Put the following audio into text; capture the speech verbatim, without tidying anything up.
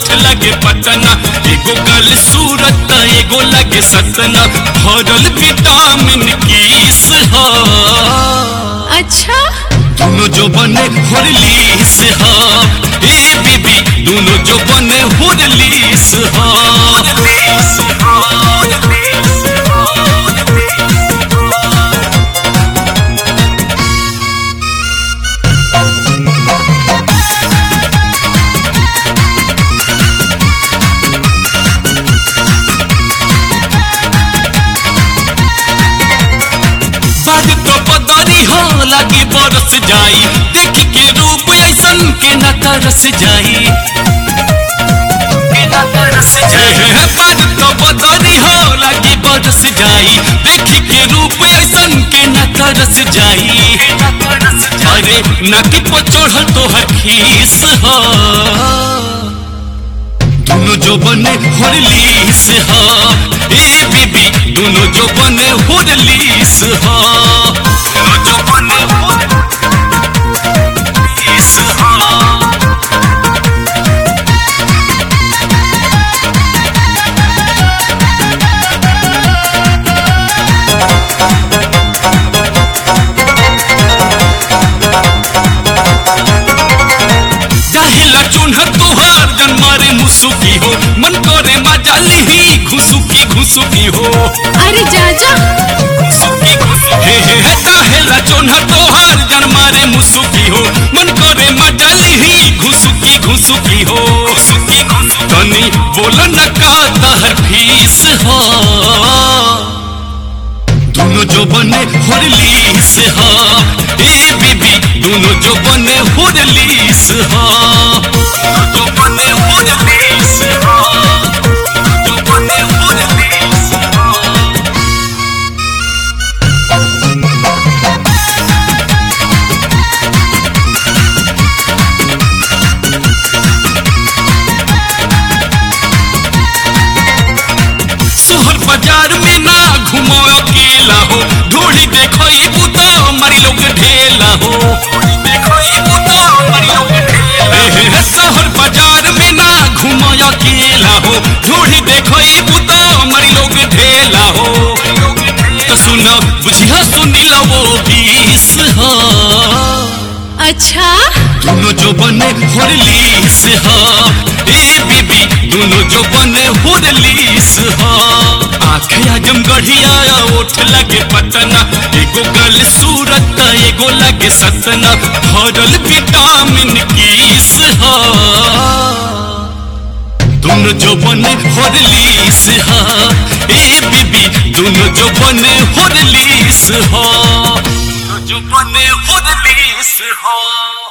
ओठ लगे पटना, एगो गल सूरत एगो लगे सतना, भरल विटामिन किस ह। अच्छा दोनों जो बने होरलीस ह, ए बीबी दोनों जो बने होरलीस ह। बाद तो बदरी हो लगी बरस जाई, देख के रूप ऐसन के न तरस जाई, के न तरस जाई। बाद तो बदरी हो लगी बरस जाई, देख के रूप ऐसन के न तरस जाई। अरे नाकी पर चढ़ल तो हर खीस हो, दोनों जो बने होरलीस ह, ए बीबी दोनों जो बने होरलीस ह, दोनों जो बने होरलीस ह। काहेला चुन्हा तोहार जन मारे मुसुकी हो, मन करे मजा लिही घुसुकी घुसुकी हो। अरे जाजा हे हे हे काहेला चुन्हा तोहार जन मारे मुसुकी हो, मन करे मजा लिही घुसुकी घुसुकी हो। तनी बोल न का तहर फीस हो, दोनों जो बने होरलीस ह, ए बीबी दोनों जो बने होरलीस ह, दोनों जो बने होरलीस ह, जो बने होरलीस ह। शहर बाजार में ना घुमो अकेला हो, ढोली देखो ये बुता मरी लोग ढेला हो। शहर बाजार में ना घुमो अकेला हो, ढोली देखो ये बुता मरी लोग ढेला हो। तो सुनो बुझिया सुनी लो वो बीस हो, अच्छा दोनों जो बने होरलीस ह, ए बीबी दोनों जो बने होरलीस ह। आँखें आजम गढ़िया ओठ लगे पटना, एगो गल सूरत एगो लगे सतना, भरल विटामिन किस ह। दोनों जो बने होरलीस ह, ए बीबी दोनों जो बने होरलीस ह, जो बने होरलीस ह।